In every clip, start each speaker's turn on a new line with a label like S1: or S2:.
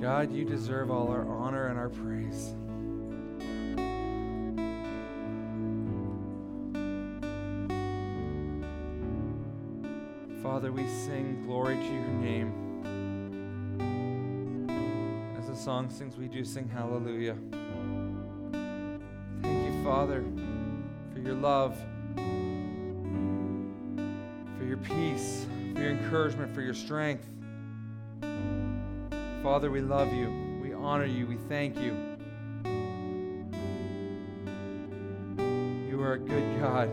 S1: God, you deserve all our honor and our praise. Father, we sing glory to your name. As the song sings, we do sing hallelujah. Thank you, Father, for your love, for your peace, for your encouragement, for your strength. Father, we love you. We honor you. We thank you. You are a good God.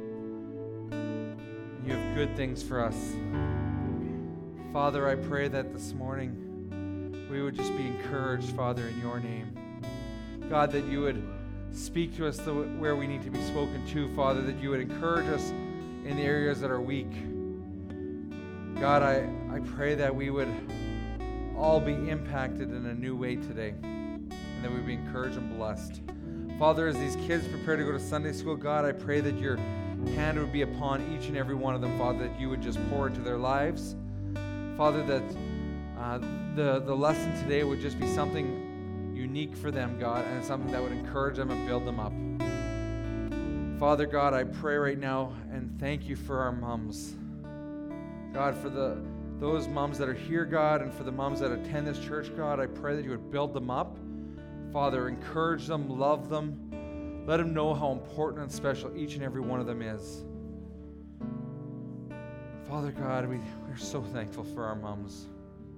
S1: You have good things for us. Father, I pray that this morning we would just be encouraged, Father, in your name. God, that you would speak to us where we need to be spoken to, Father, that you would encourage us in the areas that are weak. God, I pray that we would all be impacted in a new way today, and that we be encouraged and blessed. Father, as these kids prepare to go to Sunday school, God, I pray that your hand would be upon each and every one of them, Father, that you would just pour into their lives. Father, that the lesson today would just be something unique for them, God, and something that would encourage them and build them up. Father God, I pray right now and thank you for our moms. God, for those moms that are here, God, and for the moms that attend this church, God, I pray that you would build them up. Father, encourage them, love them. Let them know how important and special each and every one of them is. Father God, we're so thankful for our moms.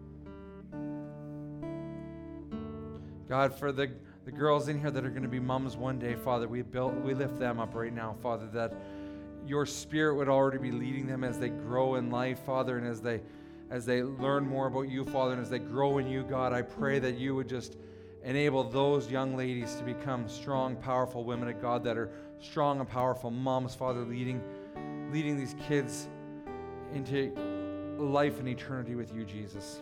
S1: God, for the girls in here that are going to be moms one day, Father, we lift them up right now, Father, that your Spirit would already be leading them as they grow in life, Father, and as they learn more about you, Father, and as they grow in you, God, I pray that you would just enable those young ladies to become strong, powerful women of God that are strong and powerful moms, Father, leading these kids into life and eternity with you, Jesus.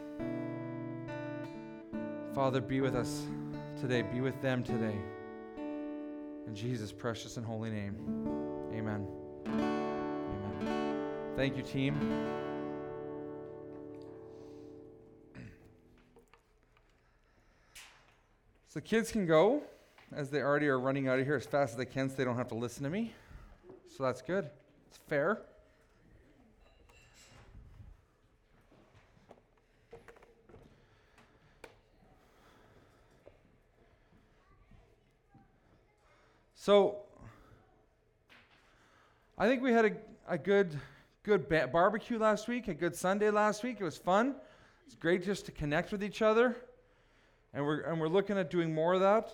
S1: Father, be with us today. Be with them today. In Jesus' precious and holy name, amen. Amen. Thank you, team. So the kids can go, as they already are running out of here as fast as they can so they don't have to listen to me. So that's good. It's fair. So I think we had a good barbecue last week, a good Sunday last week. It was fun. It's great just to connect with each other. And we're looking at doing more of that.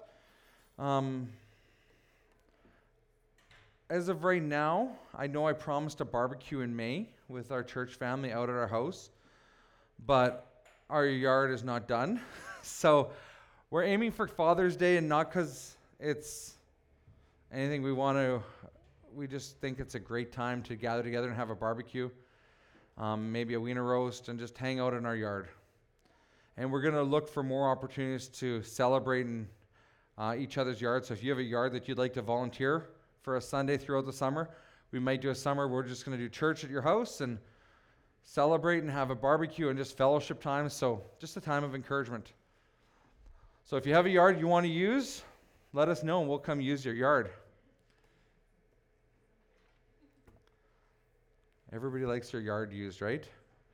S1: As of right now, I know I promised a barbecue in May with our church family out at our house, but our yard is not done. So we're aiming for Father's Day, and not because it's anything we just think it's a great time to gather together and have a barbecue, maybe a wiener roast, and just hang out in our yard. And we're going to look for more opportunities to celebrate in each other's yards. So if you have a yard that you'd like to volunteer for a Sunday throughout the summer, we might do a summer where we're just going to do church at your house and celebrate and have a barbecue and just fellowship time. So just a time of encouragement. So if you have a yard you want to use, let us know and we'll come use your yard. Everybody likes their yard used, right?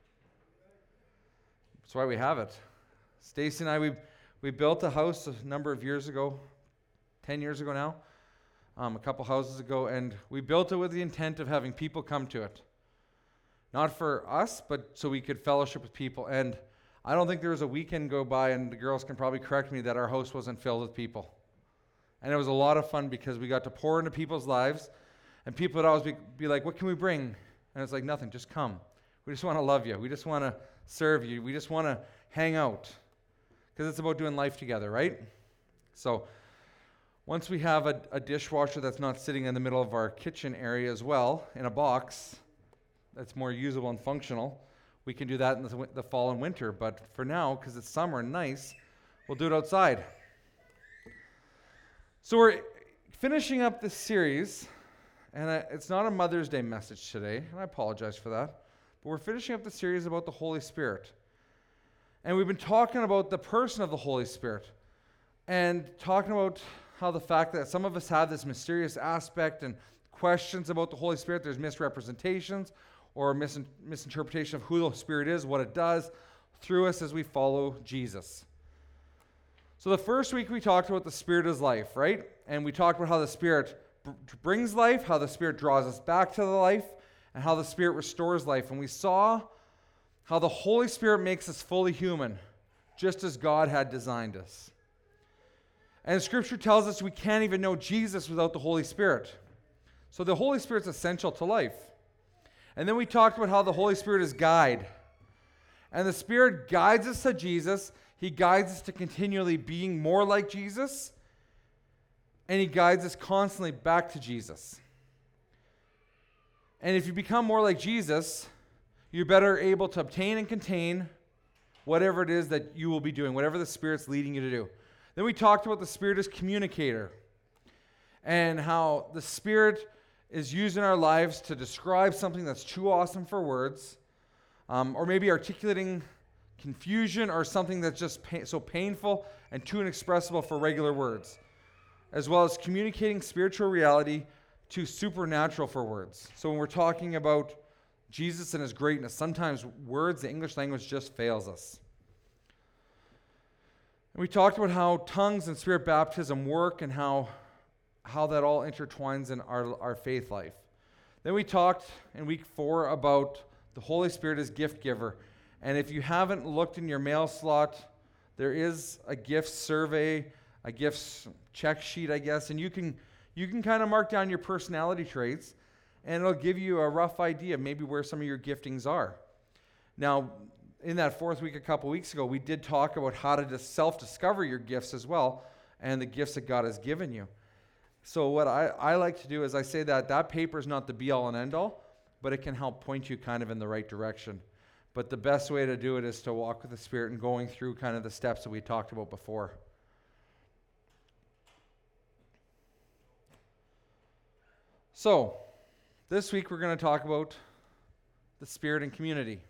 S1: That's why we have it. Stacy and I, we built a house a number of years ago, 10 years ago now, a couple houses ago, and we built it with the intent of having people come to it. Not for us, but so we could fellowship with people. And I don't think there was a weekend go by, and the girls can probably correct me, that our house wasn't filled with people. And it was a lot of fun because we got to pour into people's lives, and people would always be like, what can we bring? And it's like, nothing, just come. We just want to love you. We just want to serve you. We just want to hang out. Because it's about doing life together, right? So once we have a dishwasher that's not sitting in the middle of our kitchen area as well, in a box that's more usable and functional, we can do that in the fall and winter. But for now, because it's summer and nice, we'll do it outside. So we're finishing up this series, and it's not a Mother's Day message today, and I apologize for that. But we're finishing up the series about the Holy Spirit. And we've been talking about the person of the Holy Spirit and talking about how the fact that some of us have this mysterious aspect and questions about the Holy Spirit, there's misrepresentations or misinterpretation of who the Spirit is, what it does through us as we follow Jesus. So the first week we talked about the Spirit is life, right? And we talked about how the Spirit brings life, how the Spirit draws us back to the life, and how the Spirit restores life. And we saw how the Holy Spirit makes us fully human, just as God had designed us. And Scripture tells us we can't even know Jesus without the Holy Spirit. So the Holy Spirit's essential to life. And then we talked about how the Holy Spirit is guide. And the Spirit guides us to Jesus. He guides us to continually being more like Jesus. And He guides us constantly back to Jesus. And if you become more like Jesus, you're better able to obtain and contain whatever it is that you will be doing, whatever the Spirit's leading you to do. Then we talked about the Spirit as communicator and how the Spirit is used in our lives to describe something that's too awesome for words, or maybe articulating confusion or something that's just so painful and too inexpressible for regular words, as well as communicating spiritual reality too supernatural for words. So when we're talking about Jesus and His greatness, sometimes words, the English language just fails us. And we talked about how tongues and Spirit baptism work and how that all intertwines in our faith life. Then we talked in week 4 about the Holy Spirit as gift giver. And if you haven't looked in your mail slot, there is a gifts survey, a gifts check sheet, I guess, and you can kind of mark down your personality traits, and it'll give you a rough idea of maybe where some of your giftings are. Now, in that 4th week a couple weeks ago, we did talk about how to just self-discover your gifts as well and the gifts that God has given you. So what I like to do is I say that paper is not the be-all and end-all, but it can help point you kind of in the right direction. But the best way to do it is to walk with the Spirit and going through kind of the steps that we talked about before. So, this week we're going to talk about the Spirit and community.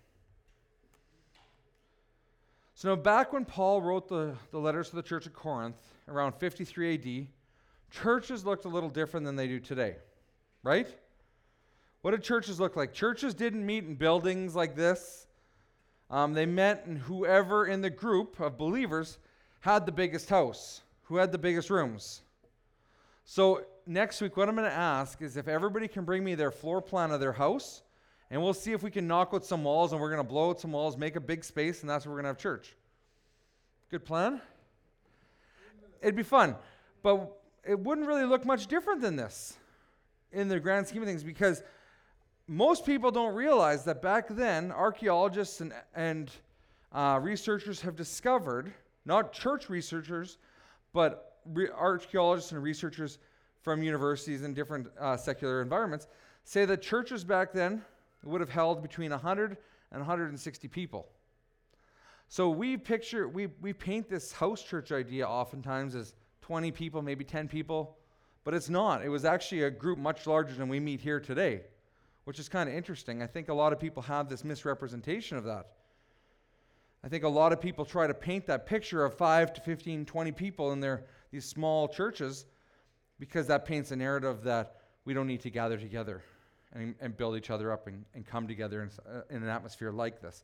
S1: So now back when Paul wrote the letters to the church of Corinth, around 53 AD, churches looked a little different than they do today, right? What did churches look like? Churches didn't meet in buildings like this. They met in whoever in the group of believers had the biggest house, who had the biggest rooms. So next week, what I'm going to ask is if everybody can bring me their floor plan of their house, and we'll see if we can knock out some walls, and we're going to blow out some walls, make a big space, and that's where we're going to have church. Good plan? It'd be fun. But it wouldn't really look much different than this in the grand scheme of things, because most people don't realize that back then, archaeologists and researchers have discovered, not church researchers, but archaeologists and researchers from universities and different secular environments say that churches back then would have held between 100 and 160 people. So we paint this house church idea oftentimes as 20 people, maybe 10 people, but it's not. It was actually a group much larger than we meet here today, which is kind of interesting. I think a lot of people have this misrepresentation of that. I think a lot of people try to paint that picture of 5 to 15, 20 people in these small churches because that paints a narrative that we don't need to gather together and build each other up and come together in an atmosphere like this.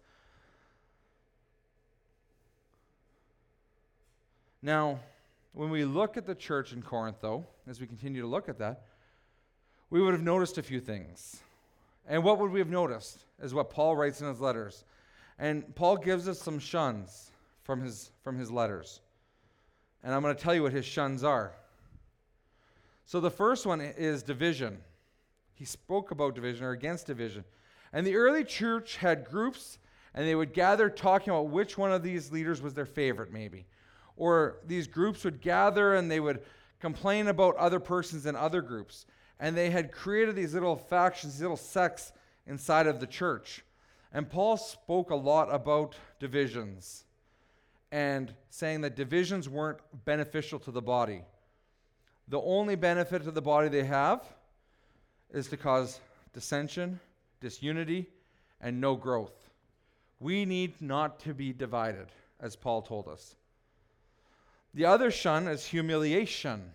S1: Now, when we look at the church in Corinth, though, as we continue to look at that, we would have noticed a few things. And what would we have noticed is what Paul writes in his letters. And Paul gives us some shuns from his letters. And I'm going to tell you what his shuns are. So the first one is division. He spoke about division or against division. And the early church had groups, and they would gather talking about which one of these leaders was their favorite, maybe. Or these groups would gather and they would complain about other persons in other groups. And they had created these little factions, these little sects inside of the church. And Paul spoke a lot about divisions and saying that divisions weren't beneficial to the body. The only benefit to the body they have is to cause dissension, disunity, and no growth, We need not to be divided, as Paul told us. The other shun is humiliation.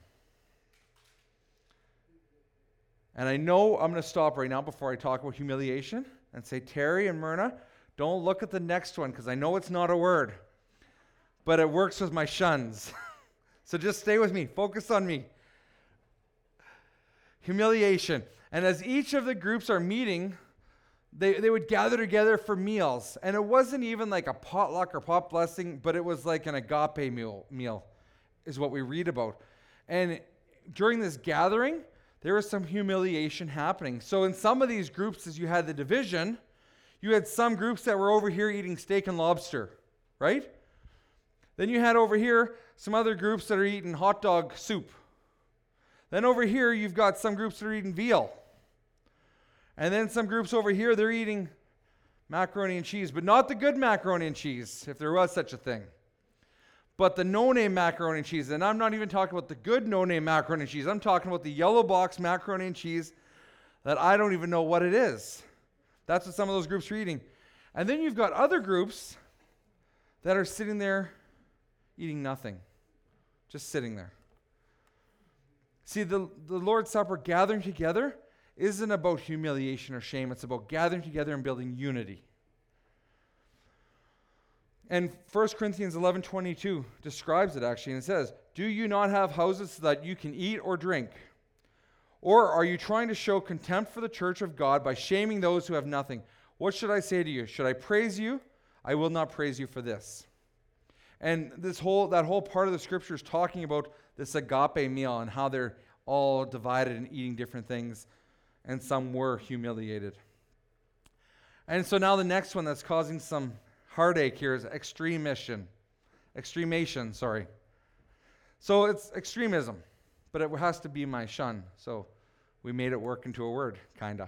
S1: And I know I'm going to stop right now before I talk about humiliation and say, Terry and Myrna, don't look at the next one because I know it's not a word, but it works with my shuns. So just stay with me. Focus on me. Humiliation. And as each of the groups are meeting, they would gather together for meals. And it wasn't even like a potluck or pot blessing, but it was like an agape meal is what we read about. And during this gathering, there was some humiliation happening. So in some of these groups, as you had the division, you had some groups that were over here eating steak and lobster, right? Then you had over here some other groups that are eating hot dog soup. Then over here, you've got some groups that are eating veal. And then some groups over here, they're eating macaroni and cheese, but not the good macaroni and cheese, if there was such a thing. But the no-name macaroni and cheese. And I'm not even talking about the good no-name macaroni and cheese. I'm talking about the yellow box macaroni and cheese that I don't even know what it is. That's what some of those groups are eating. And then you've got other groups that are sitting there eating nothing. Just sitting there. See, the Lord's Supper, gathering together, isn't about humiliation or shame. It's about gathering together and building unity. And 1 Corinthians 11:22 describes it actually, and it says, "Do you not have houses so that you can eat or drink? Or are you trying to show contempt for the church of God by shaming those who have nothing? What should I say to you? Should I praise you? I will not praise you for this." And that whole part of the scripture is talking about this agape meal and how they're all divided and eating different things, and some were humiliated. And so now the next one that's causing some heartache here is extremation. So it's extremism, but it has to be my shun. So we made it work into a word, kinda.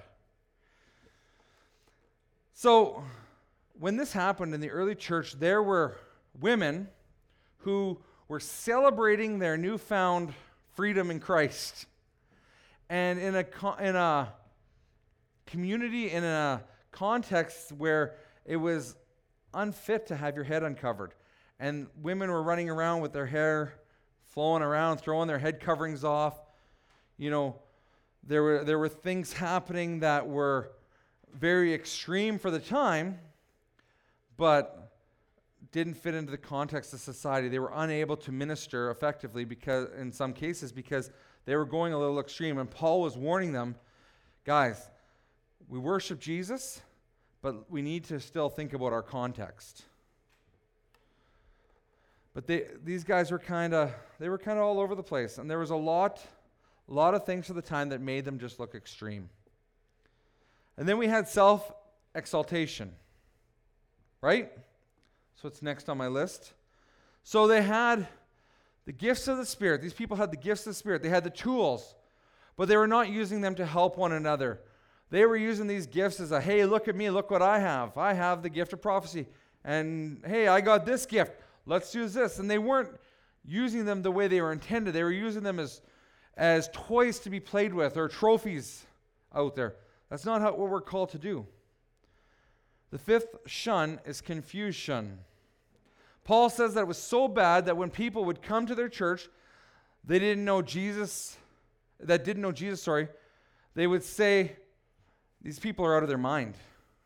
S1: So when this happened in the early church, there were women who were celebrating their newfound freedom in Christ. And in a community, in a context where it was unfit to have your head uncovered. And women were running around with their hair flowing around, throwing their head coverings off. You know, there were things happening that were very extreme for the time, but didn't fit into the context of society. They were unable to minister effectively because they were going a little extreme. And Paul was warning them, guys, we worship Jesus, but we need to still think about our context. But these guys were kind of all over the place, and there was a lot of things for the time that made them just look extreme. And then we had self-exaltation, right? So it's next on my list. So they had the gifts of the Spirit. These people had the gifts of the Spirit. They had the tools, but they were not using them to help one another. They were using these gifts as hey, look at me, look what I have. I have the gift of prophecy. And hey, I got this gift. Let's use this. And they weren't using them the way they were intended. They were using them as toys to be played with or trophies out there. That's not what we're called to do. The fifth shun is confusion. Paul says that it was so bad that when people would come to their church, they didn't know Jesus, they would say, these people are out of their mind.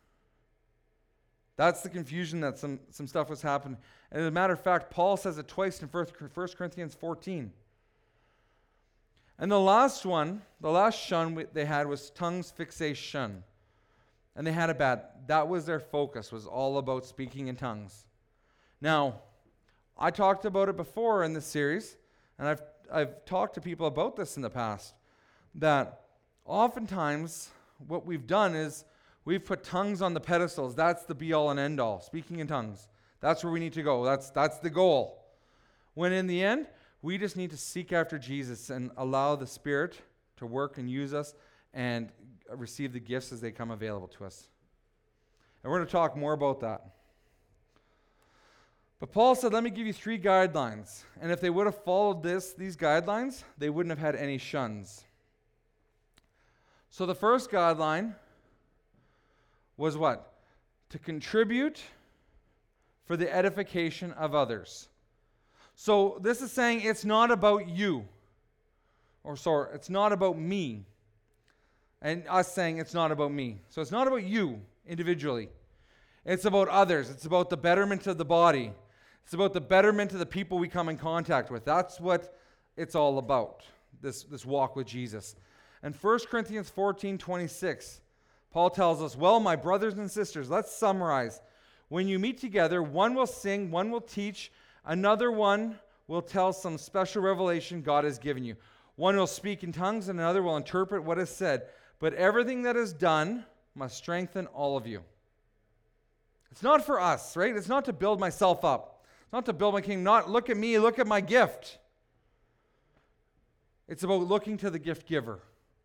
S1: That's the confusion that some stuff was happening. And as a matter of fact, Paul says it twice in 1 Corinthians 14. And the last shun they had was tongues fixation. And they had it bad. That was their focus, was all about speaking in tongues. Now, I talked about it before in this series, and I've talked to people about this in the past, that oftentimes what we've done is we've put tongues on the pedestals. That's the be-all and end-all, speaking in tongues. That's where we need to go. That's the goal. When in the end, we just need to seek after Jesus and allow the Spirit to work and use us and receive the gifts as they come available to us. And we're going to talk more about that. But Paul said, let me give you 3 guidelines. And if they would have followed these guidelines, they wouldn't have had any shuns. So the first guideline was what? To contribute for the edification of others. So this is saying it's not about you. It's not about me. And us saying it's not about me. So it's not about you individually. It's about others. It's about the betterment of the body. It's about the betterment of the people we come in contact with. That's what it's all about, this walk with Jesus. And 1 Corinthians 14:26, Paul tells us, well, my brothers and sisters, let's summarize. When you meet together, one will sing, one will teach, another one will tell some special revelation God has given you. One will speak in tongues, and another will interpret what is said. But everything that is done must strengthen all of you. It's not for us, right? It's not to build myself up. It's not to build my kingdom. Not look at me, look at my gift. It's about looking to the gift giver.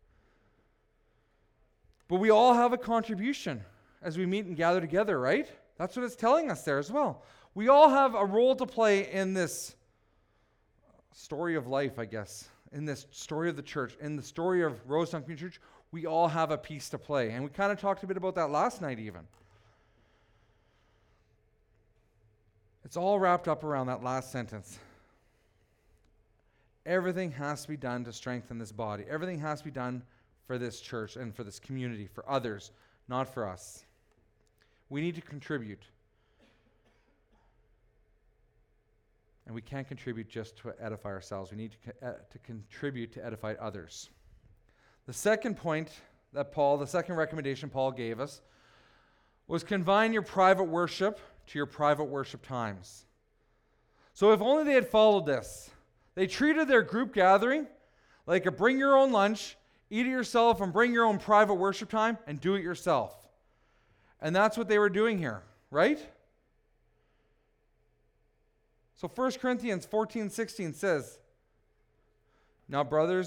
S1: But we all have a contribution as we meet and gather together, right? That's what it's telling us there as well. We all have a role to play in this story of life, I guess. In this story of the church, in the story of Rosetown Community Church, we all have a piece to play. And we kind of talked a bit about that last night even. It's all wrapped up around that last sentence. Everything has to be done to strengthen this body. Everything has to be done for this church and for this community, for others, not for us. We need to contribute. And we can't contribute just to edify ourselves. We need to contribute to edify others. The second point the second recommendation Paul gave us was confine your private worship to your private worship times. So if only they had followed this. They treated their group gathering like a bring your own lunch, eat it yourself, and bring your own private worship time and do it yourself. And that's what they were doing here, right? So 1 Corinthians 14:16 says, now brothers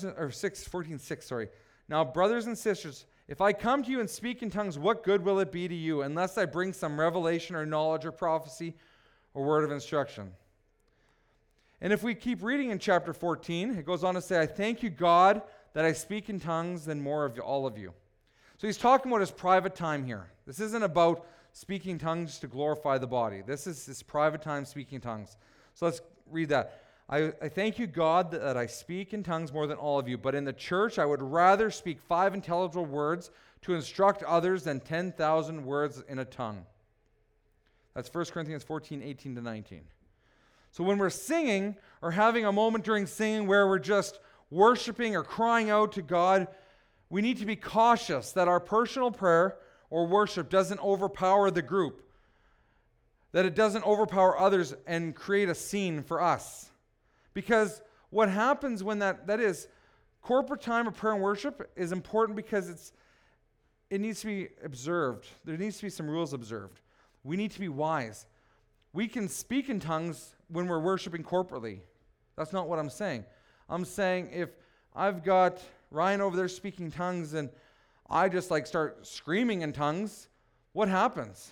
S1: and sisters, if I come to you and speak in tongues, what good will it be to you unless I bring some revelation or knowledge or prophecy or word of instruction? And if we keep reading in chapter 14, it goes on to say, I thank you, God, that I speak in tongues than more of all of you. So he's talking about his private time here. This isn't about speaking tongues to glorify the body. This is his private time speaking tongues. So let's read that. I thank you, God, that I speak in tongues more than all of you, but in the church I would rather speak 5 intelligible words to instruct others than 10,000 words in a tongue. That's 1 Corinthians 14:18-19. So when we're singing or having a moment during singing where we're just worshiping or crying out to God, we need to be cautious that our personal prayer or worship doesn't overpower the group, that it doesn't overpower others and create a scene for us. Because what happens when that is corporate time of prayer and worship is important because it needs to be observed. There needs to be some rules observed. We need to be wise. We can speak in tongues when we're worshiping corporately. That's not what I'm saying. I'm saying if I've got Ryan over there speaking tongues and I just start screaming in tongues, what happens?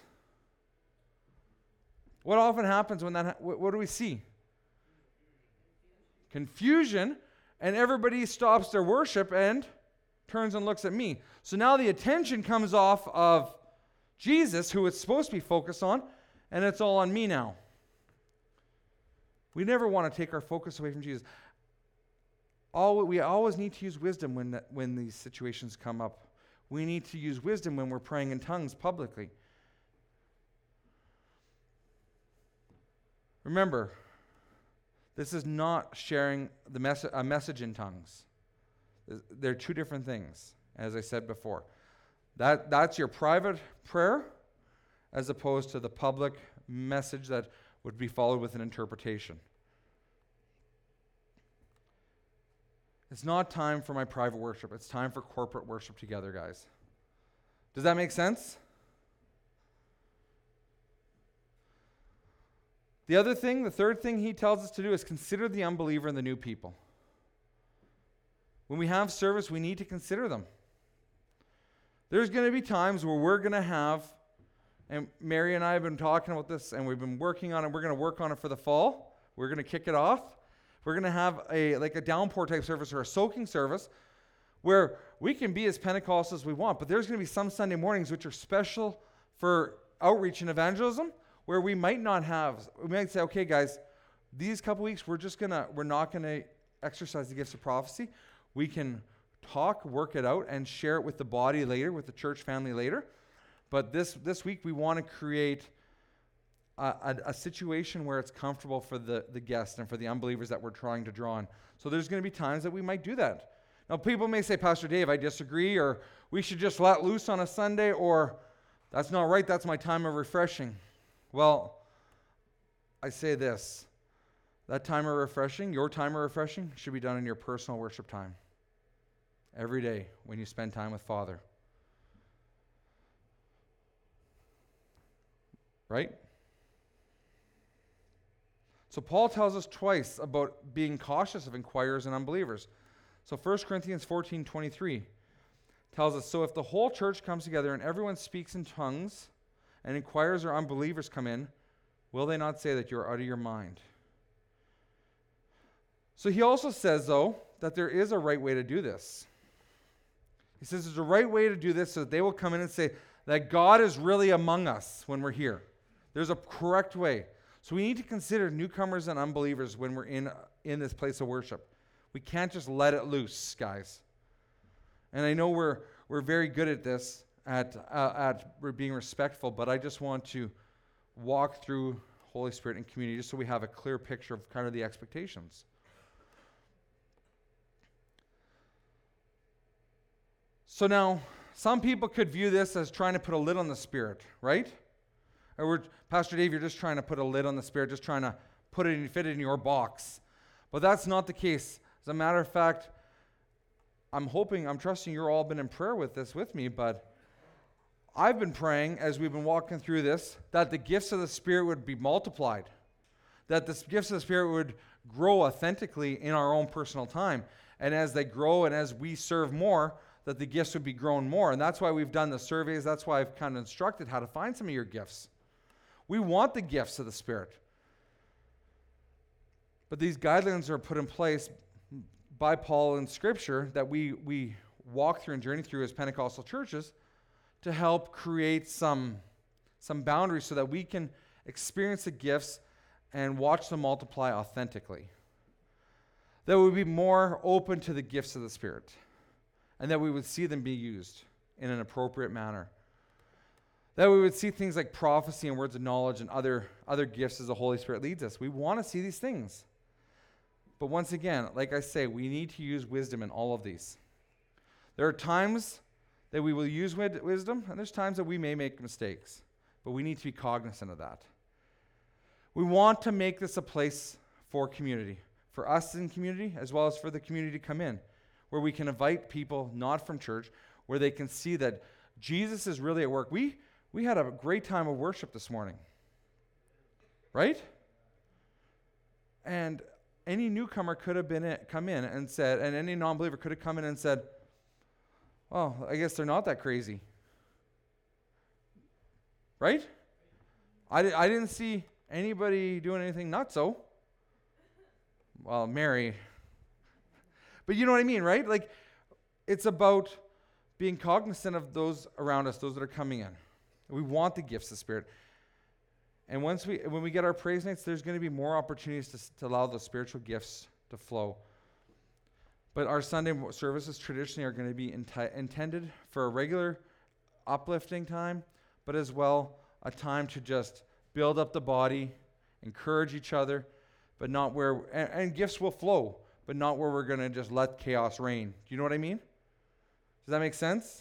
S1: What often happens when what do we see? Confusion, and everybody stops their worship and turns and looks at me. So now the attention comes off of Jesus, who it's supposed to be focused on, and it's all on me now. We never want to take our focus away from Jesus. We always need to use wisdom when these situations come up. We need to use wisdom when we're praying in tongues publicly. Remember, this is not sharing a message in tongues. They're two different things, as I said before. That's your private prayer as opposed to the public message that would be followed with an interpretation. It's not time for my private worship. It's time for corporate worship together, guys. Does that make sense? The third thing he tells us to do is consider the unbeliever and the new people. When we have service, we need to consider them. There's going to be times where we're going to have, and Mary and I have been talking about this, and we've been working on it. We're going to work on it for the fall. We're going to kick it off. We're going to have a downpour type service or a soaking service where we can be as Pentecostal as we want, but there's going to be some Sunday mornings which are special for outreach and evangelism, where we might say, okay, guys, these couple weeks, we're not gonna exercise the gifts of prophecy. We can talk, work it out, and share it with the body later, with the church family later. But this week, we want to create a situation where it's comfortable for the guests and for the unbelievers that we're trying to draw in. So there's going to be times that we might do that. Now, people may say, Pastor Dave, I disagree, or we should just let loose on a Sunday, or that's not right, that's my time of refreshing. Well, I say this, that time of refreshing, your time of refreshing, should be done in your personal worship time. Every day when you spend time with Father. Right? So Paul tells us twice about being cautious of inquirers and unbelievers. So 1 Corinthians 14:23 tells us, so if the whole church comes together and everyone speaks in tongues, and inquirers or unbelievers come in, will they not say that you're out of your mind? So he also says, though, that there is a right way to do this. He says there's a right way to do this so that they will come in and say that God is really among us when we're here. There's a correct way. So we need to consider newcomers and unbelievers when we're in this place of worship. We can't just let it loose, guys. And I know we're very good at this, at being respectful, but I just want to walk through Holy Spirit and community just so we have a clear picture of kind of the expectations. So now, some people could view this as trying to put a lid on the Spirit, right? Or Pastor Dave, you're just trying to put a lid on the Spirit, just trying to fit it in your box. But that's not the case. As a matter of fact, I'm trusting you're all been in prayer with me, but I've been praying as we've been walking through this, that the gifts of the Spirit would be multiplied, that the gifts of the Spirit would grow authentically in our own personal time. And as they grow and as we serve more, that the gifts would be grown more. And that's why we've done the surveys. That's why I've kind of instructed how to find some of your gifts. We want the gifts of the Spirit. But these guidelines are put in place by Paul in Scripture that we walk through and journey through as Pentecostal churches to help create some boundaries so that we can experience the gifts and watch them multiply authentically. That we would be more open to the gifts of the Spirit, and that we would see them be used in an appropriate manner. That we would see things like prophecy and words of knowledge and other gifts as the Holy Spirit leads us. We want to see these things. But once again, like I say, we need to use wisdom in all of these. There are times that we will use wisdom, and there's times that we may make mistakes. But we need to be cognizant of that. We want to make this a place for community, for us in community, as well as for the community to come in, where we can invite people not from church, where they can see that Jesus is really at work. We had a great time of worship this morning, right? And any newcomer could have come in and said, and any non-believer could have come in and said, well, I guess they're not that crazy, right? I didn't see anybody doing anything not so. Well, Mary. But you know what I mean, right? Like, it's about being cognizant of those around us, those that are coming in. We want the gifts of the Spirit. And when we get our praise nights, there's going to be more opportunities to allow the spiritual gifts to flow. But our Sunday services traditionally are going to be intended for a regular uplifting time, but as well a time to just build up the body, encourage each other, but not where, and gifts will flow, but not where we're going to just let chaos reign. Do you know what I mean? Does that make sense?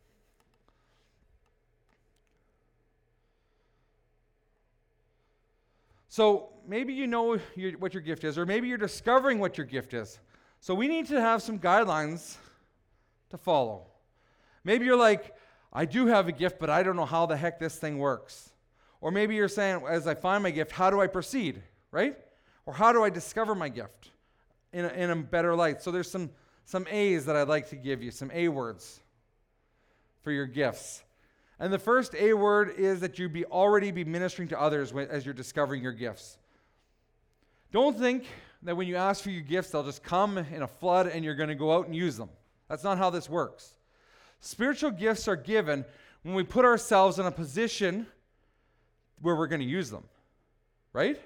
S1: So maybe you know what your gift is, or maybe you're discovering what your gift is. So we need to have some guidelines to follow. Maybe you're like, I do have a gift, but I don't know how the heck this thing works. Or maybe you're saying, as I find my gift, how do I proceed, right? Or how do I discover my gift in a better light? So there's some A's that I'd like to give you, some A words for your gifts. And the first A word is that you already be ministering to others as you're discovering your gifts. Don't think that when you ask for your gifts, they'll just come in a flood and you're going to go out and use them. That's not how this works. Spiritual gifts are given when we put ourselves in a position where we're going to use them, right?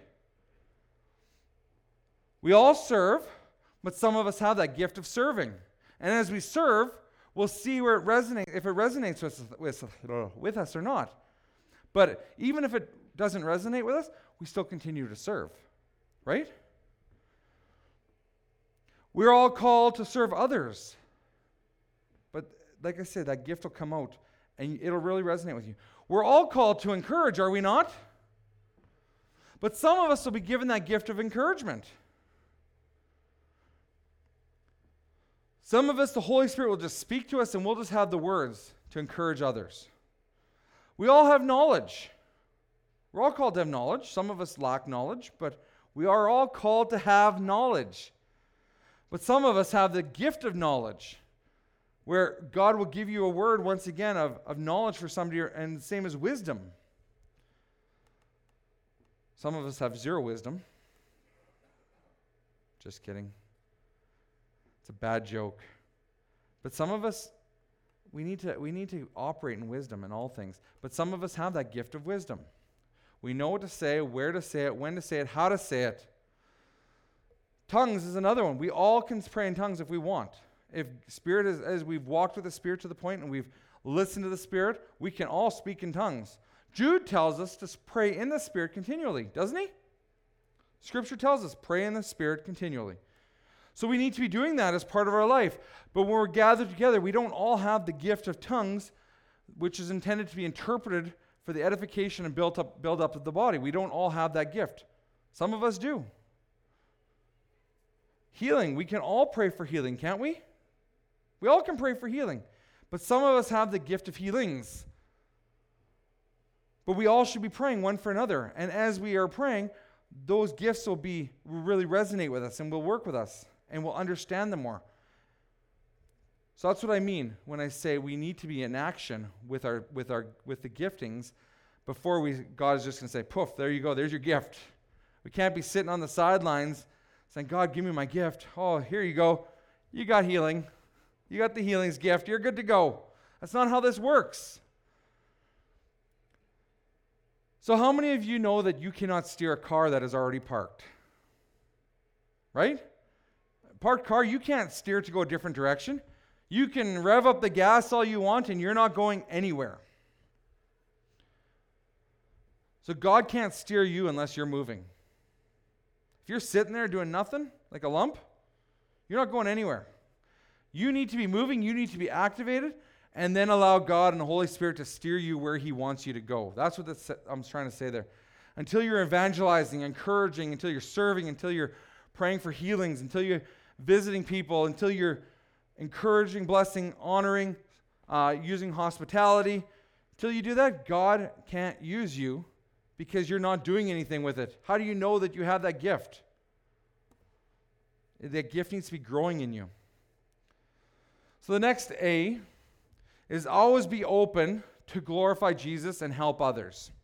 S1: We all serve, but some of us have that gift of serving. And as we serve, we'll see where it resonates, if it resonates with us or not. But even if it doesn't resonate with us, we still continue to serve, right? We're all called to serve others. But like I said, that gift will come out and it'll really resonate with you. We're all called to encourage, are we not? But some of us will be given that gift of encouragement. Some of us, the Holy Spirit will just speak to us and we'll just have the words to encourage others. We all have knowledge. We're all called to have knowledge. Some of us lack knowledge, but we are all called to have knowledge. But some of us have the gift of knowledge, where God will give you a word, once again, of knowledge for somebody, and the same as wisdom. Some of us have zero wisdom. Just kidding. It's a bad joke. But some of us, we need to operate in wisdom in all things. But some of us have that gift of wisdom. We know what to say, where to say it, when to say it, how to say it. Tongues is another one. We all can pray in tongues if we want. If Spirit is, as we've walked with the Spirit to the point and we've listened to the Spirit, we can all speak in tongues. Jude tells us to pray in the Spirit continually, doesn't he? Scripture tells us, pray in the Spirit continually. So we need to be doing that as part of our life. But when we're gathered together, we don't all have the gift of tongues, which is intended to be interpreted for the edification and build up of the body. We don't all have that gift. Some of us do. Healing. We can all pray for healing, can't we? We all can pray for healing. But some of us have the gift of healings. But we all should be praying one for another. And as we are praying, those gifts will really resonate with us and will work with us and we'll understand them more. So that's what I mean when I say we need to be in action with the giftings before God is just going to say, poof, there you go, there's your gift. We can't be sitting on the sidelines saying, God, give me my gift. Oh, here you go. You got healing. You got the healings gift. You're good to go. That's not how this works. So how many of you know that you cannot steer a car that is already parked? Right? Parked car, you can't steer to go a different direction. You can rev up the gas all you want and you're not going anywhere. So God can't steer you unless you're moving. If you're sitting there doing nothing, like a lump, you're not going anywhere. You need to be moving, you need to be activated, and then allow God and the Holy Spirit to steer you where He wants you to go. That's what I'm trying to say there. Until you're evangelizing, encouraging, until you're serving, until you're praying for healings, until you're visiting people, until you're encouraging, blessing, honoring, using hospitality. Until you do that, God can't use you because you're not doing anything with it. How do you know that you have that gift? That gift needs to be growing in you. So the next A is always be open to glorify Jesus and help others.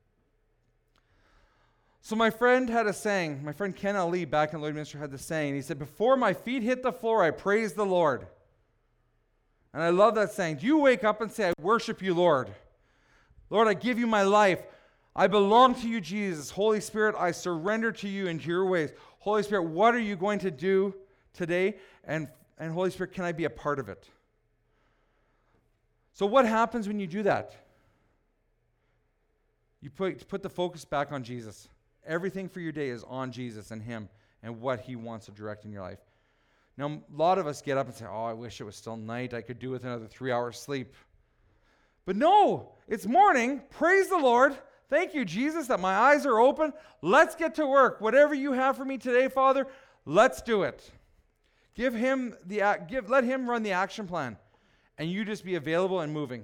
S1: So my friend had a saying, my friend Ken Ali back in Lloydminster had this saying. He said, before my feet hit the floor, I praise the Lord. And I love that saying. Do you wake up and say, I worship you, Lord? Lord, I give you my life. I belong to you, Jesus. Holy Spirit, I surrender to you and to your ways. Holy Spirit, what are you going to do today? And Holy Spirit, can I be a part of it? So what happens when you do that? You put the focus back on Jesus. Everything for your day is on Jesus and Him and what He wants to direct in your life. Now, a lot of us get up and say, oh, I wish it was still night. I could do with another 3 hours sleep. But no, it's morning. Praise the Lord. Thank you, Jesus, that my eyes are open. Let's get to work. Whatever you have for me today, Father, let's do it. Let Him run the action plan, and you just be available and moving.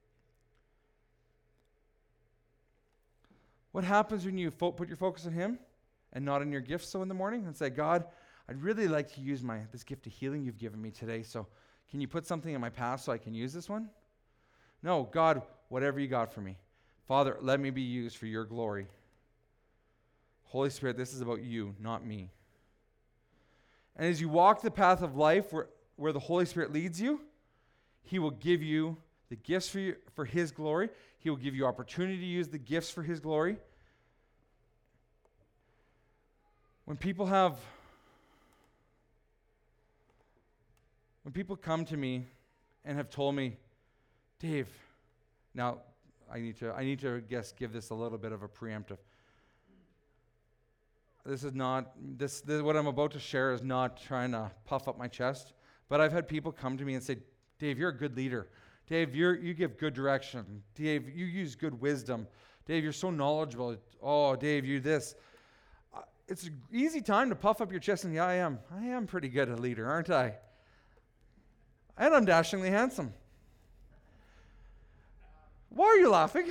S1: What happens when you put your focus on Him and not on your gifts so in the morning and say, God, I'd really like to use this gift of healing you've given me today, so can you put something in my past so I can use this one? No, God, whatever you got for me. Father, let me be used for your glory. Holy Spirit, this is about you, not me. And as you walk the path of life where the Holy Spirit leads you, He will give you the gifts for His glory. He will give you opportunity to use the gifts for His glory. When people come to me and have told me, Dave, now I need to give this a little bit of a preemptive. This is not what I'm about to share is not trying to puff up my chest, but I've had people come to me and say, Dave, you're a good leader. Dave, you give good direction. Dave, you use good wisdom. Dave, you're so knowledgeable. Oh, Dave, you this. It's an easy time to puff up your chest and, yeah, I am. I am pretty good a leader, aren't I? And I'm dashingly handsome. Why are you laughing?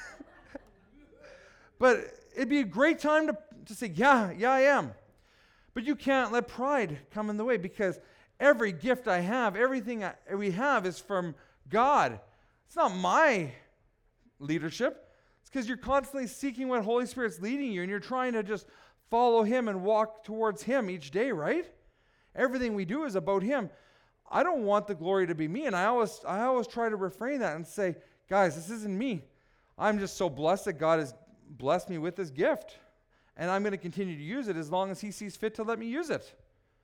S1: But it'd be a great time to say, yeah, I am. But you can't let pride come in the way, because every gift I have, everything we have is from God. It's not my leadership. It's because you're constantly seeking what Holy Spirit's leading you, and you're trying to just follow Him and walk towards Him each day, right? Everything we do is about Him. I don't want the glory to be me, and I always try to refrain that and say, guys, this isn't me. I'm just so blessed that God has blessed me with this gift, and I'm going to continue to use it as long as He sees fit to let me use it.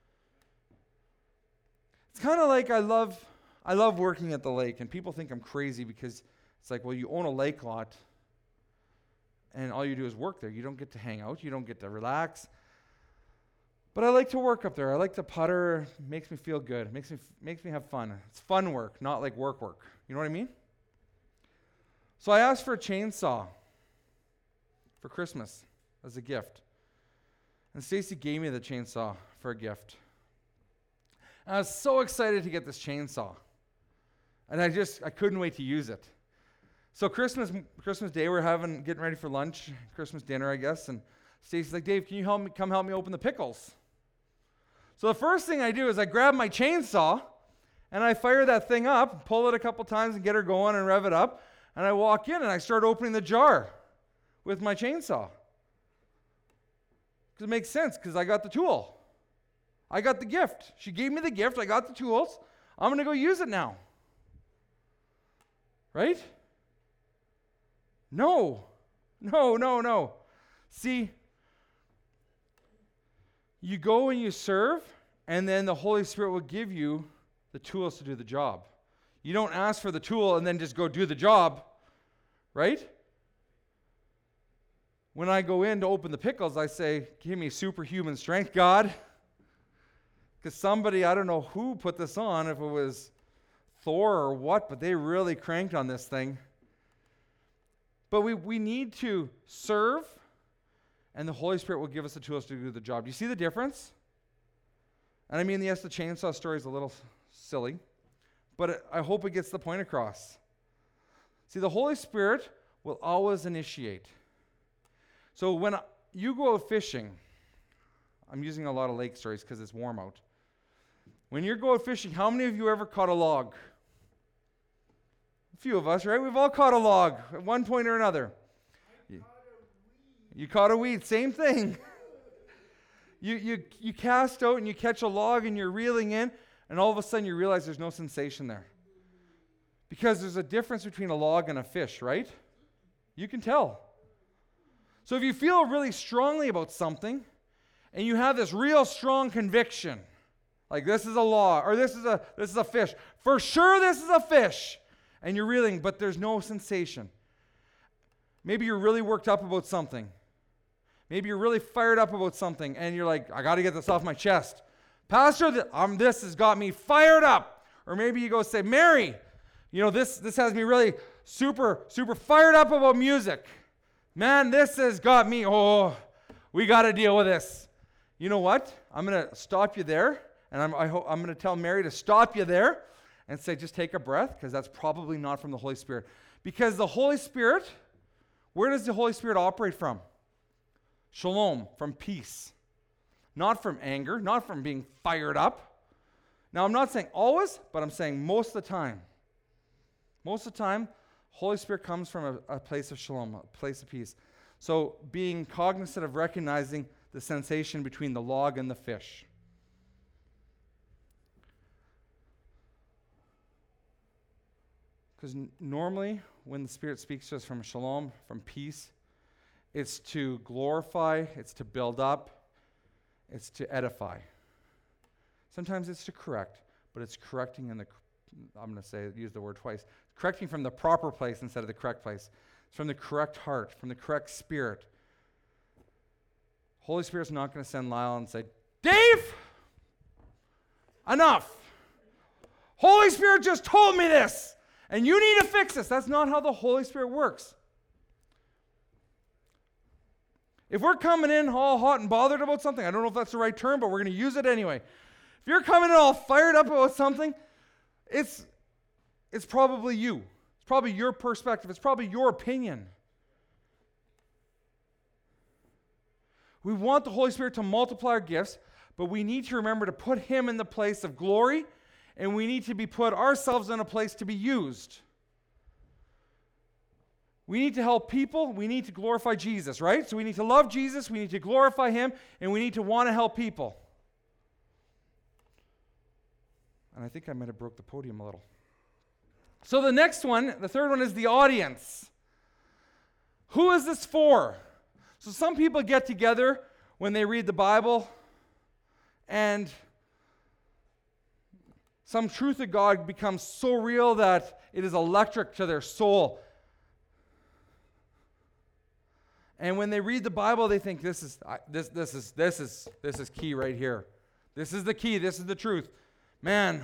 S1: It's kind of like I love working at the lake, and people think I'm crazy because it's like, well, you own a lake lot, and all you do is work there. You don't get to hang out. You don't get to relax. But I like to work up there. I like to putter. It makes me feel good. It makes me have fun. It's fun work, not like work. You know what I mean? So I asked for a chainsaw for Christmas as a gift. And Stacy gave me the chainsaw for a gift. And I was so excited to get this chainsaw. And I couldn't wait to use it. So Christmas Day, we're getting ready for lunch, Christmas dinner, I guess, and Stacy's like, Dave, can you come help me open the pickles? So the first thing I do is I grab my chainsaw, and I fire that thing up, pull it a couple times and get her going and rev it up, and I walk in and I start opening the jar with my chainsaw. Because it makes sense, because I got the tool. I got the gift. She gave me the gift. I got the tools. I'm going to go use it now. Right? No. See, you go and you serve, and then the Holy Spirit will give you the tools to do the job. You don't ask for the tool and then just go do the job, right? When I go in to open the pickles, I say, give me superhuman strength, God. Because somebody, I don't know who put this on, if it was Thor or what, but they really cranked on this thing. But we need to serve, and the Holy Spirit will give us the tools to do the job. Do you see the difference? And I mean, yes, the chainsaw story is a little silly, but I hope it gets the point across. See, the Holy Spirit will always initiate. So when you go out fishing, I'm using a lot of lake stories because it's warm out. When you go out fishing, how many of you ever caught a log? A few of us, right? We've all caught a log at one point or another. You caught a weed, same thing. You cast out and you catch a log and you're reeling in, and all of a sudden you realize there's no sensation there. Because there's a difference between a log and a fish, right? You can tell. So if you feel really strongly about something, and you have this real strong conviction, like this is a log, or this is a fish. For sure this is a fish. And you're reeling, but there's no sensation. Maybe you're really worked up about something. Maybe you're really fired up about something, and you're like, I got to get this off my chest. Pastor, this has got me fired up. Or maybe you go say, Mary, this has me really super, super fired up about music. Man, this has got me, we got to deal with this. You know what? I'm going to stop you there, and I'm going to tell Mary to stop you there and say, just take a breath, because that's probably not from the Holy Spirit. Because the Holy Spirit, where does the Holy Spirit operate from? Shalom, from peace. Not from anger, not from being fired up. Now, I'm not saying always, but I'm saying most of the time. Most of the time, Holy Spirit comes from a place of shalom, a place of peace. So being cognizant of recognizing the sensation between the log and the fish. Because normally, when the Spirit speaks to us from shalom, from peace, it's to glorify, it's to build up, it's to edify. Sometimes it's to correct, but it's correcting in the, I'm going to use the word twice, correcting from the proper place instead of the correct place. It's from the correct heart, from the correct spirit. Holy Spirit's not going to send Lyle and say, Dave, enough. Holy Spirit just told me this, and you need to fix this. That's not how the Holy Spirit works. If we're coming in all hot and bothered about something, I don't know if that's the right term, but we're going to use it anyway. If you're coming in all fired up about something, it's probably you. It's probably your perspective. It's probably your opinion. We want the Holy Spirit to multiply our gifts, but we need to remember to put Him in the place of glory, and we need to be put ourselves in a place to be used. We need to help people. We need to glorify Jesus, right? So we need to love Jesus. We need to glorify Him. And we need to want to help people. And I think I might have broke the podium a little. So the next one, the third one, is the audience. Who is this for? So some people get together when they read the Bible, and some truth of God becomes so real that it is electric to their soul. And when they read the Bible, they think this is key right here. This is the key. This is the truth. Man.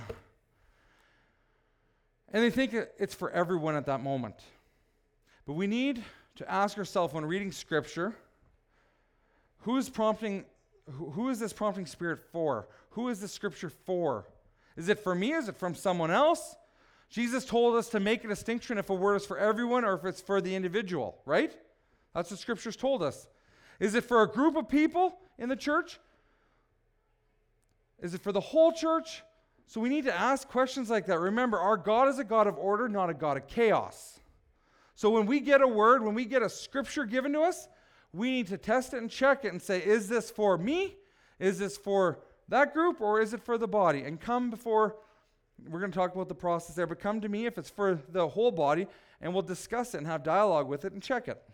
S1: And they think it's for everyone at that moment. But we need to ask ourselves when reading Scripture, who is this prompting Spirit for? Who is the Scripture for? Is it for me? Is it from someone else? Jesus told us to make a distinction if a word is for everyone or if it's for the individual, right? That's what Scripture's told us. Is it for a group of people in the church? Is it for the whole church? So we need to ask questions like that. Remember, our God is a God of order, not a God of chaos. So when we get a word, when we get a Scripture given to us, we need to test it and check it and say, is this for me? Is this for that group? Or is it for the body? And come before, we're going to talk about the process there, but come to me if it's for the whole body, and we'll discuss it and have dialogue with it and check it.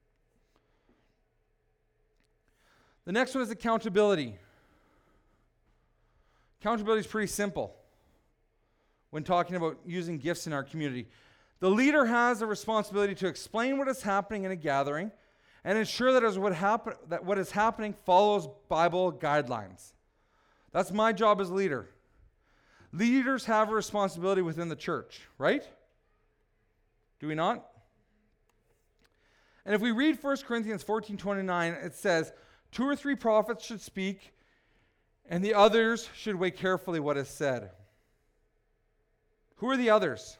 S1: The next one is accountability. Accountability is pretty simple when talking about using gifts in our community. The leader has a responsibility to explain what is happening in a gathering and ensure that what is happening follows Bible guidelines. That's my job as leader. Leaders have a responsibility within the church, right? Do we not? And if we read 1 Corinthians 14:29, it says, 2 or 3 prophets should speak, and the others should weigh carefully what is said. Who are the others?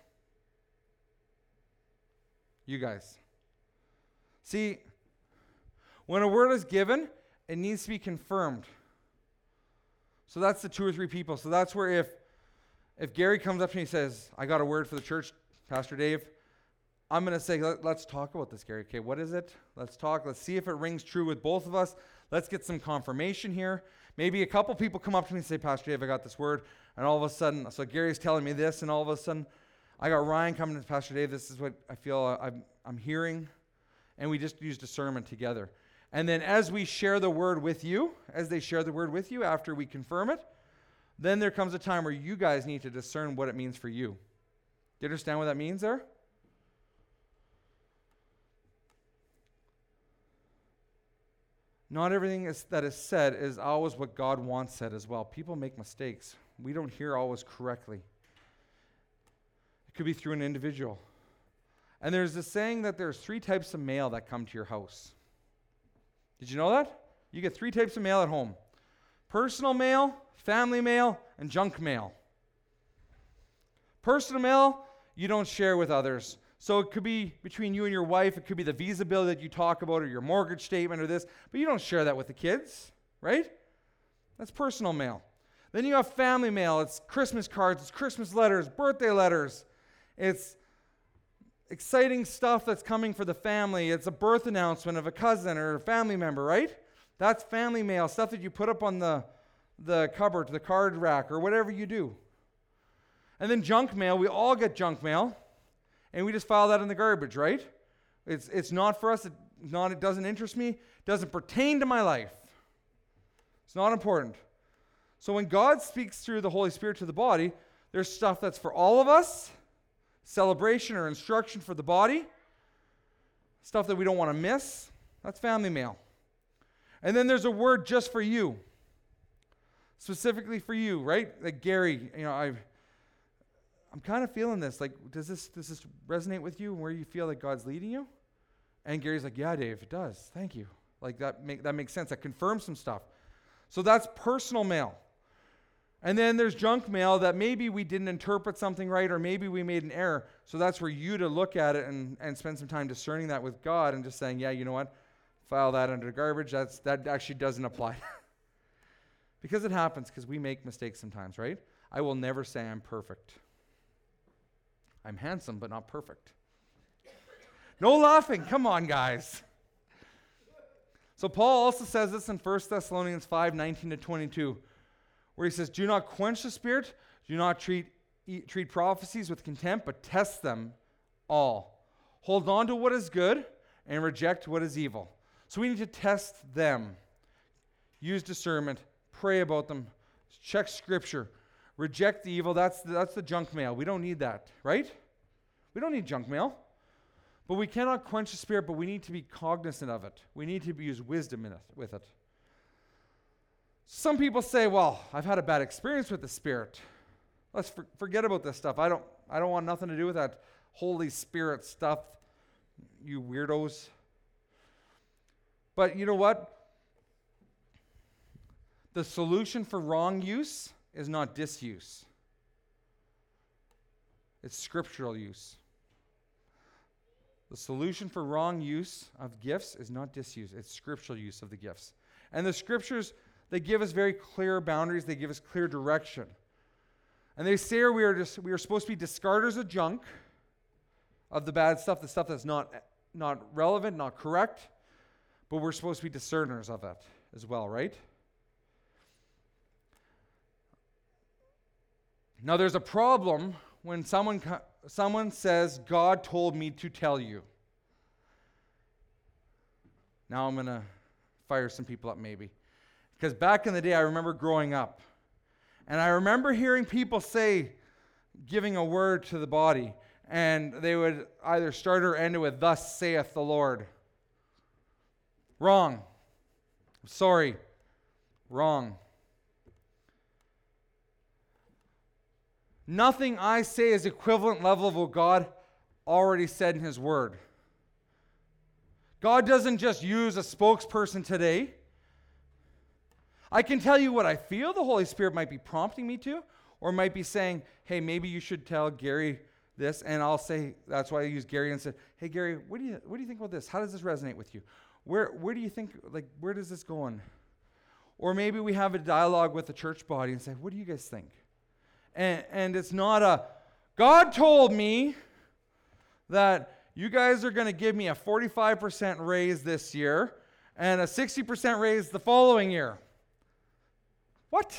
S1: You guys. See, when a word is given, it needs to be confirmed. So that's the 2 or 3 people. So that's where if Gary comes up to me and says, I got a word for the church, Pastor Dave, I'm going to say, let's talk about this, Gary. Okay, what is it? Let's talk. Let's see if it rings true with both of us. Let's get some confirmation here. Maybe a couple people come up to me and say, Pastor Dave, I got this word. And all of a sudden, so Gary's telling me this, and all of a sudden, I got Ryan coming to Pastor Dave. This is what I feel I'm hearing. And we just use discernment together. And then as we share the word with you, as they share the word with you after we confirm it, then there comes a time where you guys need to discern what it means for you. Do you understand what that means there? Not everything that is said is always what God wants said as well. People make mistakes. We don't hear always correctly. It could be through an individual. And there's this saying that there's 3 types of mail that come to your house. Did you know that? You get 3 types of mail at home. Personal mail, family mail, and junk mail. Personal mail, you don't share with others. So it could be between you and your wife. It could be the visa bill that you talk about or your mortgage statement or this. But you don't share that with the kids, right? That's personal mail. Then you have family mail. It's Christmas cards. It's Christmas letters, birthday letters. It's exciting stuff that's coming for the family. It's a birth announcement of a cousin or a family member, right? That's family mail, stuff that you put up on the cupboard, the card rack, or whatever you do. And then junk mail. We all get junk mail. and we just file that in the garbage, right? It's not for us. It doesn't interest me. It doesn't pertain to my life. It's not important. So when God speaks through the Holy Spirit to the body, there's stuff that's for all of us, celebration or instruction for the body, stuff that we don't want to miss. That's family mail. And then there's a word just for you, specifically for you, right? Like Gary, I'm kind of feeling this. Like, does this resonate with you and where you feel like God's leading you? And Gary's like, yeah, Dave, it does. Thank you. Like that makes sense. That confirms some stuff. So that's personal mail. And then there's junk mail that maybe we didn't interpret something right, or maybe we made an error. So that's for you to look at it and spend some time discerning that with God and just saying, yeah, you know what? File that under the garbage. That actually doesn't apply. Because it happens, because we make mistakes sometimes, right? I will never say I'm perfect. I'm handsome, but not perfect. No laughing. Come on, guys. So Paul also says this in 1 Thessalonians 5:19-22, where he says, do not quench the spirit, do not treat prophecies with contempt, but test them all. Hold on to what is good and reject what is evil. So we need to test them. Use discernment. Pray about them. Check Scripture. Reject the evil. That's the junk mail. We don't need that, right? We don't need junk mail. But we cannot quench the spirit, but we need to be cognizant of it. We need to use wisdom with it. Some people say, well, I've had a bad experience with the Spirit. Let's forget about this stuff. I don't want nothing to do with that Holy Spirit stuff, you weirdos. But you know what? The solution for wrong use is not disuse. It's scriptural use. The solution for wrong use of gifts is not disuse. It's scriptural use of the gifts. And the scriptures, they give us very clear boundaries. They give us clear direction. And they say we are supposed to be discarders of junk, of the bad stuff, the stuff that's not relevant, not correct, but we're supposed to be discerners of it as well, right? Now there's a problem when someone says, God told me to tell you. Now I'm going to fire some people up maybe. Because back in the day, I remember growing up. And I remember hearing people say, giving a word to the body, and they would either start or end it with, thus saith the Lord. Wrong. Sorry. Wrong. Nothing I say is equivalent level of what God already said in His Word. God doesn't just use a spokesperson today. I can tell you what I feel the Holy Spirit might be prompting me to, or might be saying, hey, maybe you should tell Gary this, and I'll say, that's why I use Gary and said, hey, Gary, what do you think about this? How does this resonate with you? Where do you think, like, where does this go on? Or maybe we have a dialogue with the church body and say, what do you guys think? And it's not a, God told me that you guys are going to give me a 45% raise this year and a 60% raise the following year. What?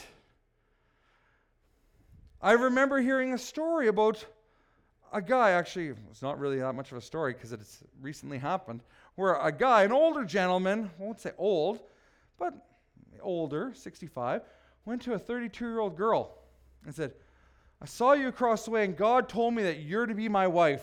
S1: I remember hearing a story about a guy, actually, it's not really that much of a story because it's recently happened, where a guy, an older gentleman, I won't say old, but older, 65, went to a 32-year-old girl and said, I saw you across the way and God told me that you're to be my wife.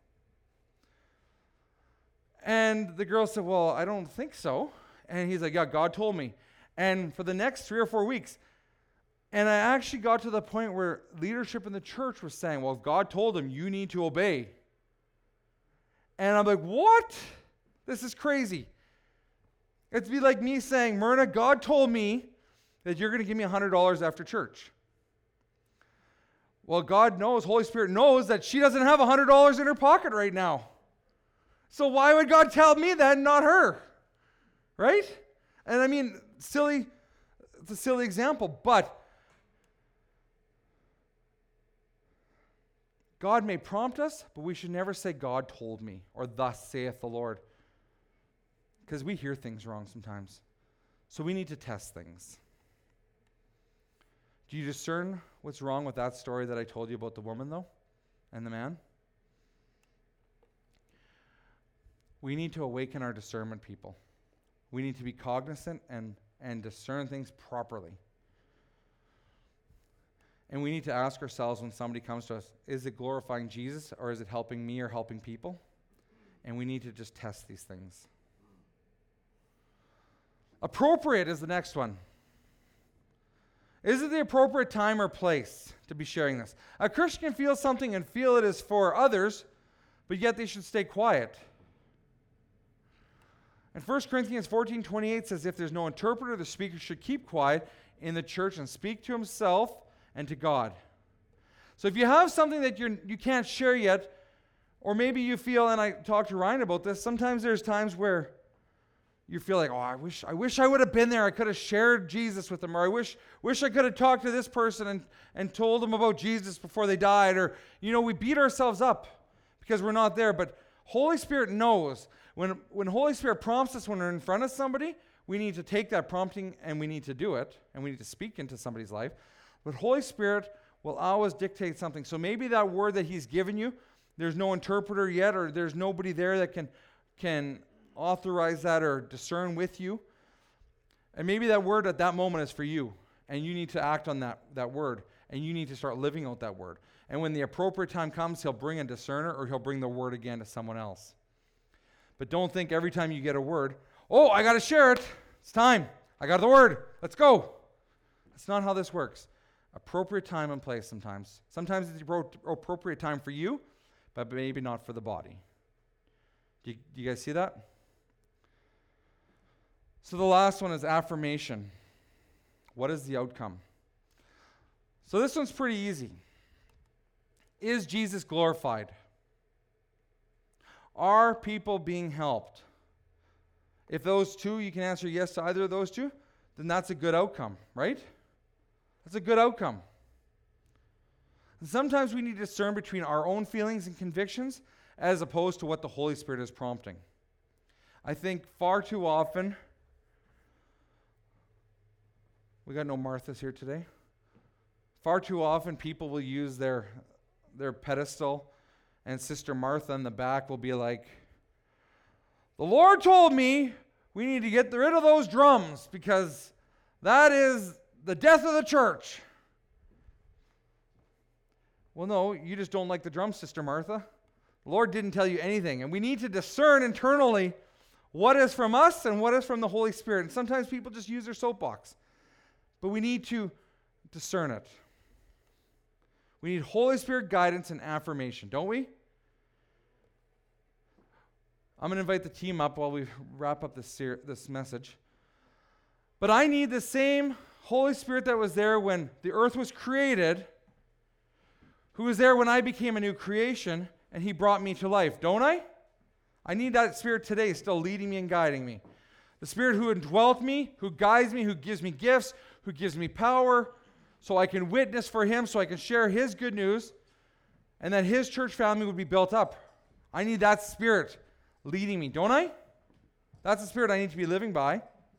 S1: And the girl said, well, I don't think so. And he's like, yeah, God told me. And for the next 3 or 4 weeks, and I actually got to the point where leadership in the church was saying, well, if God told him, you need to obey. And I'm like, what? This is crazy. It'd be like me saying, Myrna, God told me that you're going to give me $100 after church. Well, God knows, Holy Spirit knows that she doesn't have $100 in her pocket right now. So why would God tell me that and not her? Right? And I mean, it's a silly example, but God may prompt us, but we should never say, God told me, or thus saith the Lord. Because we hear things wrong sometimes. So we need to test things. Do you discern what's wrong with that story that I told you about the woman, though, and the man? We need to awaken our discernment, people. We need to be cognizant and discern things properly. And we need to ask ourselves when somebody comes to us, is it glorifying Jesus or is it helping me or helping people? And we need to just test these things. Appropriate is the next one. Is it the appropriate time or place to be sharing this? A Christian can feel something and feel it is for others, but yet they should stay quiet. And 1 Corinthians 14:28 says, if there's no interpreter, the speaker should keep quiet in the church and speak to himself and to God. So if you have something that you can't share yet, or maybe you feel, and I talked to Ryan about this, sometimes there's times where you feel like, oh, I wish I would have been there. I could have shared Jesus with them, or I wish I could have talked to this person and told them about Jesus before they died, or, we beat ourselves up because we're not there. But Holy Spirit knows. When Holy Spirit prompts us when we're in front of somebody, we need to take that prompting and we need to do it, and we need to speak into somebody's life. But Holy Spirit will always dictate something. So maybe that word that he's given you, there's no interpreter yet, or there's nobody there that can authorize that or discern with you. And maybe that word at that moment is for you, and you need to act on that word, and you need to start living out that word. And when the appropriate time comes, he'll bring a discerner, or he'll bring the word again to someone else. But don't think every time you get a word, oh, I got to share it. It's time. I got the word. Let's go. That's not how this works. Appropriate time and place sometimes. Sometimes it's the appropriate time for you, but maybe not for the body. Do you guys see that? So the last one is affirmation. What is the outcome? So this one's pretty easy. Is Jesus glorified? Are people being helped? If those two, you can answer yes to either of those two, then that's a good outcome, right? That's a good outcome. And sometimes we need to discern between our own feelings and convictions as opposed to what the Holy Spirit is prompting. I think far too often, we got no Marthas here today. Far too often people will use their pedestal, and Sister Martha in the back will be like, the Lord told me we need to get rid of those drums because that is the death of the church. Well, no, you just don't like the drums, Sister Martha. The Lord didn't tell you anything. And we need to discern internally what is from us and what is from the Holy Spirit. And sometimes people just use their soapbox. But we need to discern it. We need Holy Spirit guidance and affirmation, don't we? I'm going to invite the team up while we wrap up this message. But I need the same Holy Spirit that was there when the earth was created, who was there when I became a new creation, and he brought me to life, don't I? I need that Spirit today still leading me and guiding me. The Spirit who indwelt me, who guides me, who gives me gifts, who gives me power, so I can witness for him, so I can share his good news, and that his church family would be built up. I need that Spirit leading me, don't I? That's the Spirit I need to be living by.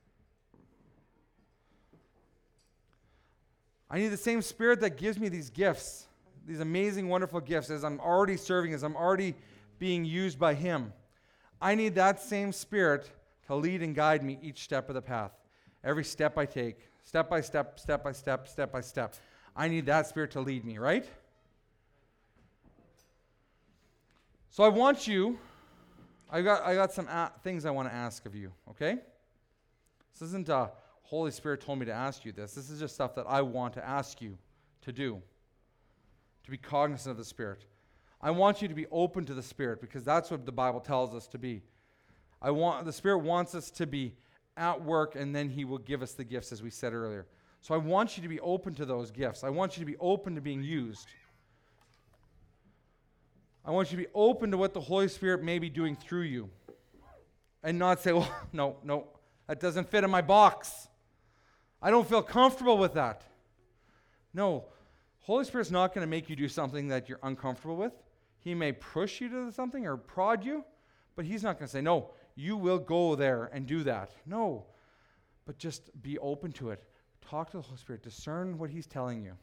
S1: I need the same Spirit that gives me these gifts, these amazing, wonderful gifts, as I'm already serving, as I'm already being used by him. I need that same Spirit to lead and guide me each step of the path. Every step I take, step by step, step by step, step by step. I need that Spirit to lead me, right? So I got some things I want to ask of you, okay? This isn't Holy Spirit told me to ask you this. This is just stuff that I want to ask you to do, to be cognizant of the Spirit. I want you to be open to the Spirit because that's what the Bible tells us to be. The Spirit wants us to be at work, and then he will give us the gifts, as we said earlier. So I want you to be open to those gifts. I want you to be open to being used. I want you to be open to what the Holy Spirit may be doing through you. And not say, well, no, that doesn't fit in my box. I don't feel comfortable with that. No, Holy Spirit's not going to make you do something that you're uncomfortable with. He may push you to something or prod you, but he's not going to say, no, you will go there and do that. No, but just be open to it. Talk to the Holy Spirit. Discern what he's telling you.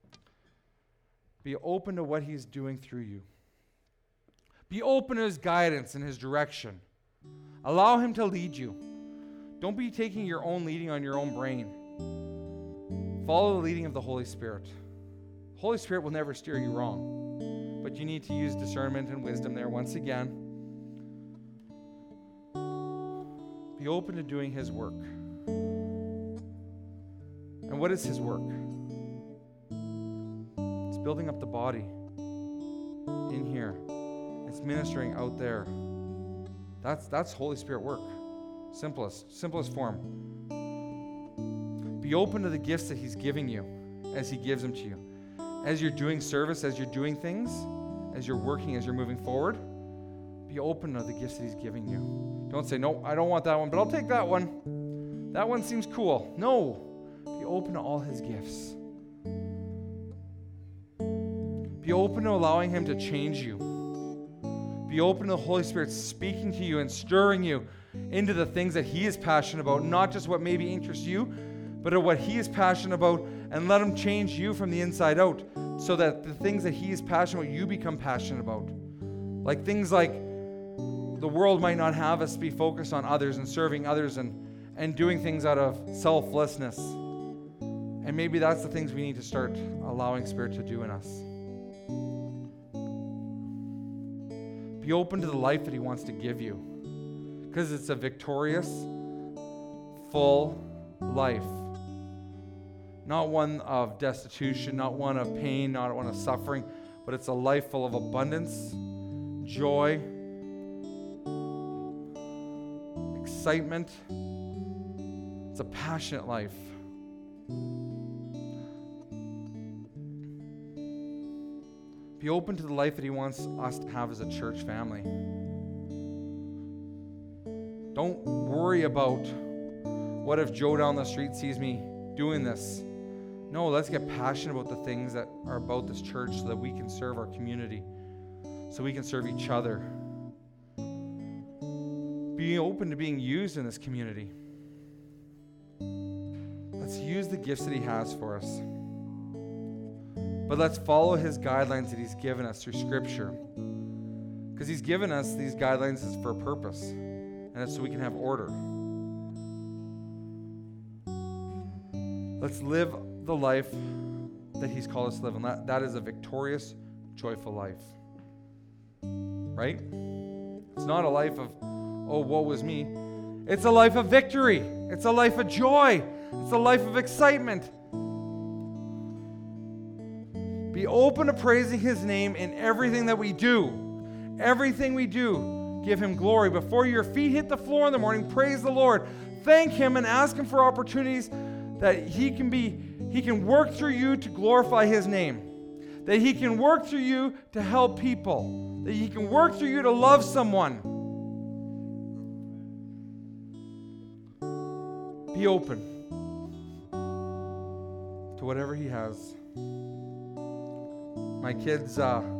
S1: Be open to what he's doing through you. Be open to his guidance and his direction. Allow him to lead you. Don't be taking your own leading on your own brain. Follow the leading of the Holy Spirit. Holy Spirit will never steer you wrong, but you need to use discernment and wisdom there once again. Be open to doing his work. And what is his work? It's building up the body in here. It's ministering out there. That's Holy Spirit work. Simplest form. Be open to the gifts that he's giving you as he gives them to you. As you're doing service, as you're doing things, as you're working, as you're moving forward, be open to the gifts that he's giving you. Don't say, no, I don't want that one, but I'll take that one. That one seems cool. No. Be open to all his gifts. Be open to allowing him to change you. Be open to the Holy Spirit speaking to you and stirring you into the things that he is passionate about, not just what maybe interests you, but what he is passionate about, and let him change you from the inside out so that the things that he is passionate about, you become passionate about. Like things like the world might not have us be focused on others and serving others and doing things out of selflessness. And maybe that's the things we need to start allowing Spirit to do in us. Be open to the life that he wants to give you, because it's a victorious, full life. Not one of destitution, not one of pain, not one of suffering, but it's a life full of abundance, joy, excitement. It's a passionate life. Be open to the life that he wants us to have as a church family. Don't worry about what if Joe down the street sees me doing this. No, let's get passionate about the things that are about this church so that we can serve our community, so we can serve each other. Be open to being used in this community. Let's use the gifts that he has for us. But let's follow his guidelines that he's given us through Scripture. Because he's given us these guidelines for a purpose. And it's so we can have order. Let's live the life that he's called us to live. And that is a victorious, joyful life. Right? It's not a life of, oh, woe was me. It's a life of victory. It's a life of joy. It's a life of excitement. Be open to praising his name in everything that we do. Everything we do, give him glory. Before your feet hit the floor in the morning, praise the Lord. Thank him and ask him for opportunities that he can work through you to glorify his name. That he can work through you to help people. That he can work through you to love someone. Be open to whatever he has. My kids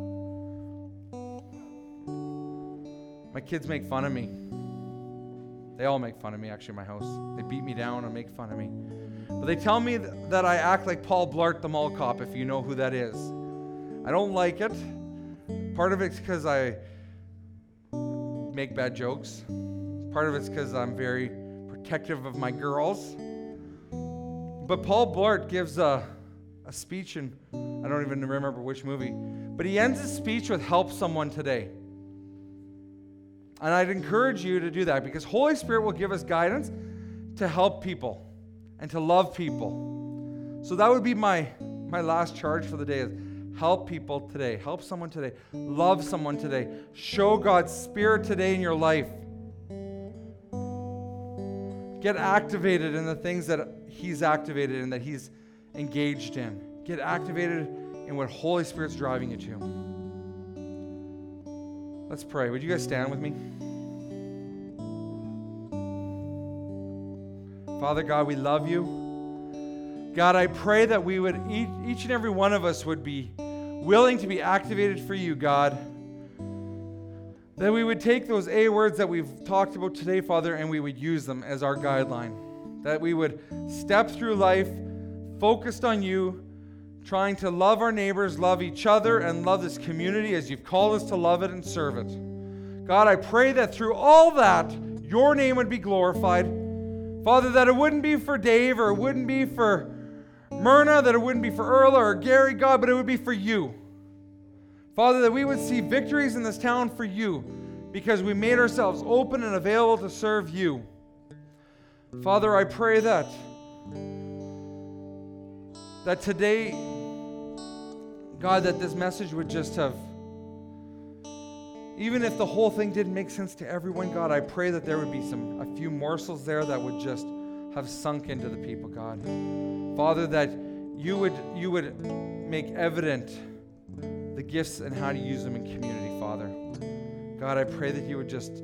S1: make fun of me. They all make fun of me, actually, in my house. They beat me down and make fun of me. But they tell me that I act like Paul Blart, the mall cop, if you know who that is. I don't like it. Part of it's because I make bad jokes. Part of it's because I'm very protective of my girls. But Paul Blart gives a speech, and I don't even remember which movie, but he ends his speech with "Help someone today." And I'd encourage you to do that, because Holy Spirit will give us guidance to help people and to love people. So that would be my last charge for the day, is help people today. Help someone today. Love someone today. Show God's Spirit today in your life. Get activated in the things that he's activated in, that he's engaged in. Get activated in what Holy Spirit's driving you to. Let's pray. Would you guys stand with me? Father God, we love you. God, I pray that we would, each and every one of us would be willing to be activated for you, God. That we would take those A words that we've talked about today, Father, and we would use them as our guideline. That we would step through life focused on you, trying to love our neighbors, love each other, and love this community as you've called us to love it and serve it. God, I pray that through all that, your name would be glorified. Father, that it wouldn't be for Dave, or it wouldn't be for Myrna, that it wouldn't be for Earl or Gary, God, but it would be for you. Father, that we would see victories in this town for you because we made ourselves open and available to serve you. Father, I pray that today, God, that this message would just have, even if the whole thing didn't make sense to everyone, God, I pray that there would be a few morsels there that would just have sunk into the people, God. Father, that you would make evident the gifts and how to use them in community, Father. God, I pray that you would just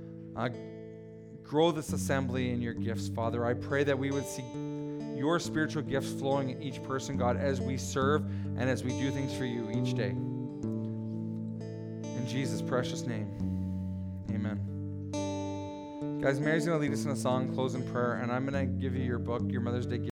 S1: grow this assembly in your gifts, Father. I pray that we would see your spiritual gifts flowing in each person, God, as we serve and as we do things for you each day. In Jesus' precious name, amen. Guys, Mary's going to lead us in a song, close in prayer, and I'm going to give you your book, your Mother's Day gift.